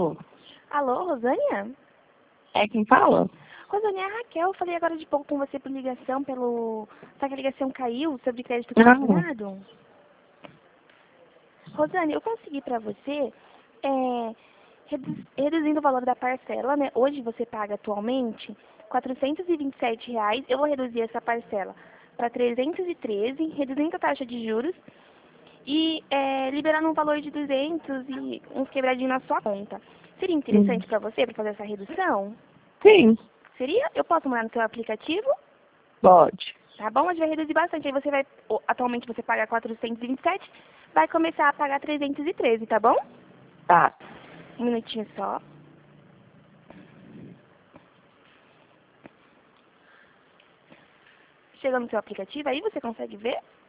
Alô? Alô, Rosânia? É quem fala? Rosânia, é a Raquel. Eu falei agora de pouco com você por ligação, Só que a ligação caiu sobre crédito Ah, consignado. Rosânia, eu consegui para você, reduzindo o valor da parcela, né? Hoje você paga atualmente R$ 427. Eu vou reduzir essa parcela para 313, reduzindo a taxa de juros e liberando um valor de 200 e uns quebradinhos na sua conta. Seria interessante para você para fazer essa redução? sim, Seria? Eu posso mandar no seu aplicativo? pode. Tá bom? A gente vai reduzir bastante. Aí você vai, atualmente você paga 427, vai começar a pagar 313, tá bom? Tá. Um minutinho só. Chega no seu aplicativo, aí você consegue ver?